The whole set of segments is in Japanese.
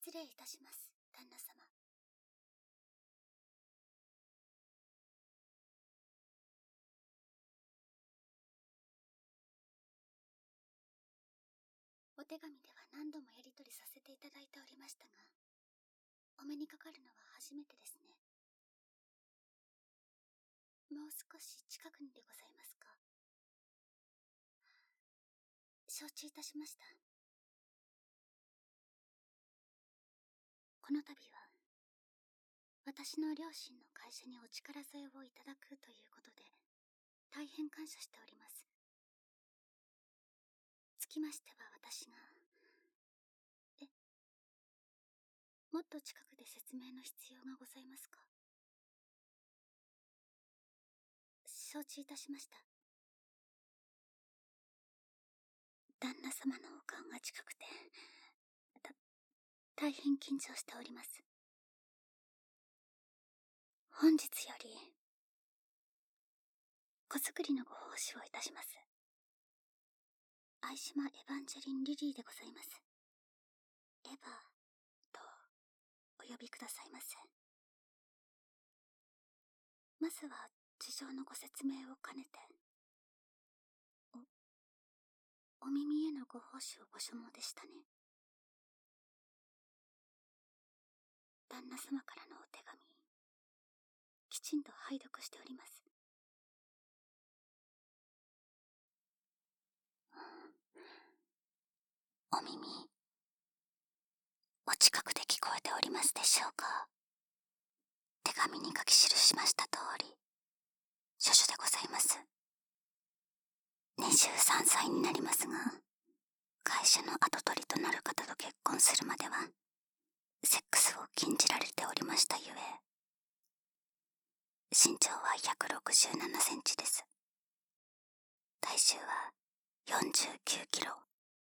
失礼いたします、旦那様。お手紙では何度もやり取りさせていただいておりましたが、お目にかかるのは初めてですね。もう少し近くにでございますか？承知いたしました。この度は私の両親の会社にお力添えをいただくということで大変感謝しております。つきましては私がもっと近くで説明の必要がございますか？承知いたしました。旦那様のお顔が近くて大変緊張しております。本日より子作りのご奉仕をいたします。相島エヴァンジェリン・リリーでございます。エヴァとお呼びくださいませ。まずは事情のご説明を兼ねて、お耳へのご奉仕をご所望でしたね。旦那様からのお手紙、きちんと拝読しております。お耳、お近くで聞こえておりますでしょうか？手紙に書き記しました通り、処女でございます。23歳になりますが、会社の跡取りとなる方と結婚するまでは、セックスを禁じられておりましたゆえ、身長は167センチです。体重は49キロ。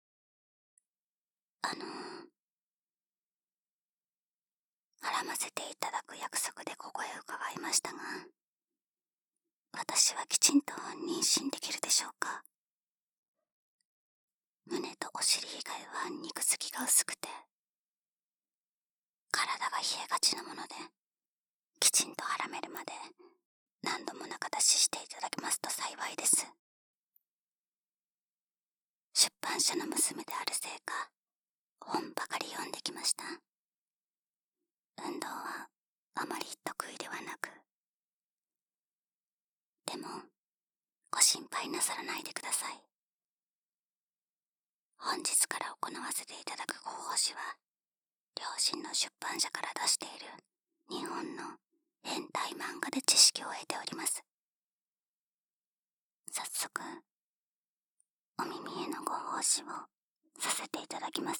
孕ませていただく約束でここへ伺いましたが、私はきちんと妊娠できるでしょうか？胸とお尻以外は肉付きが薄くて、体が冷えがちなもので、きちんと孕めるまで何度も仲出ししていただけますと幸いです。出版社の娘であるせいか、本ばかり読んできました。運動はあまり得意ではなく、でもご心配なさらないでください。本日から行わせていただくご奉仕は、両親の出版社から出している日本の変態漫画で知識を得ております。早速、お耳へのご奉仕をさせていただきます。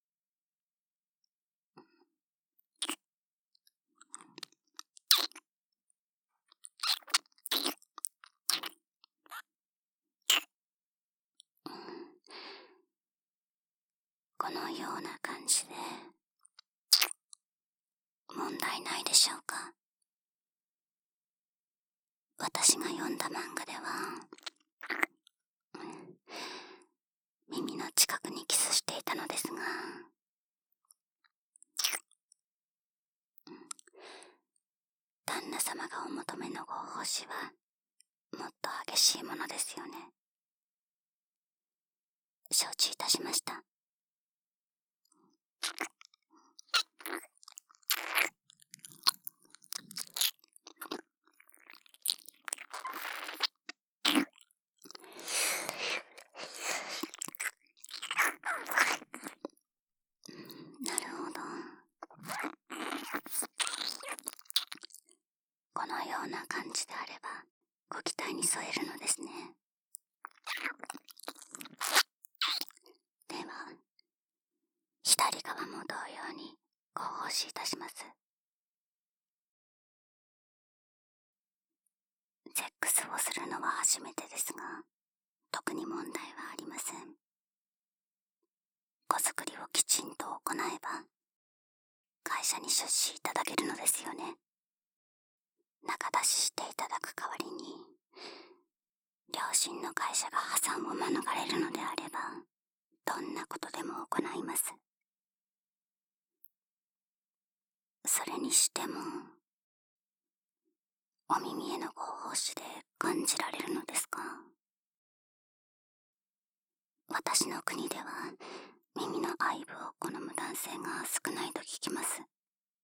このような感じで問題ないでしょうか？私が読んだ漫画では、耳の近くにキスしていたのですが、旦那様がお求めのご奉仕はもっと激しいものですよね。承知いたしました。なるほど。このような感じであればご期待に添えるのですね。では、左側も同様にご奉仕いたします。セックスをするのは初めてですが、特に問題はありません。子作りをきちんと行えば、会社に出資いただけるのですよね。仲出ししていただく代わりに、両親の会社が破産を免れるのであれば、どんなことでも行います。 それにしても、お耳へのご奉仕で感じられるのですか？私の国では耳の愛撫を好む男性が少ないと聞きます。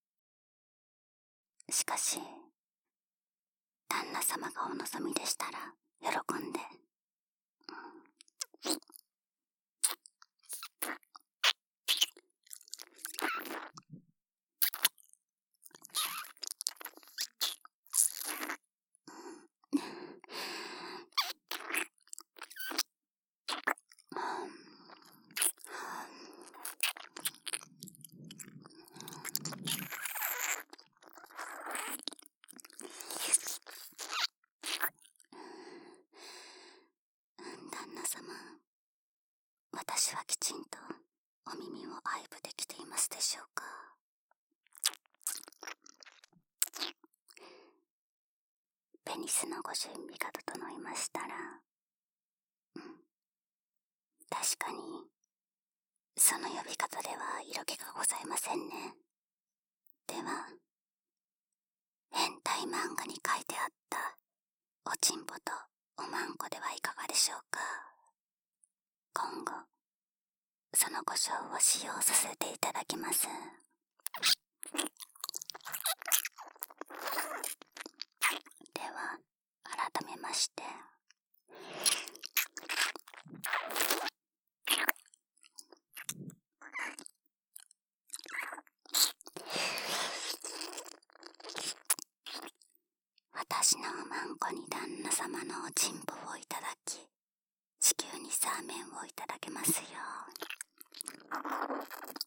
しかし、旦那様がお望みでしたら喜んで。旦那様、私はきちんとお耳を愛撫できていますでしょうか？ペニスのご準備が整いましたら、確かにその呼び方では色気がございませんね。では、変態漫画に書いてあったおちんぽとおまんこではいかがでしょうか？今後そのご賞を使用させていただきます。では改めまして、私のおまんこに旦那様のおちんぽをいただき、地球にサーメンをいただけますよう。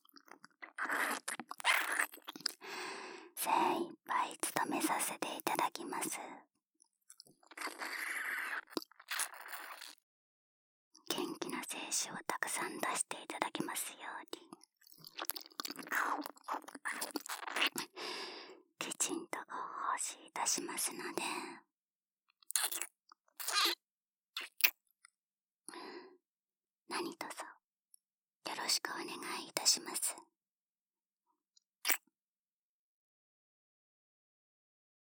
精一杯務めさせていただきます。元気な精子をたくさん出していただきますように。きちんとご奉仕いたしますので、何卒よろしくお願いいたします。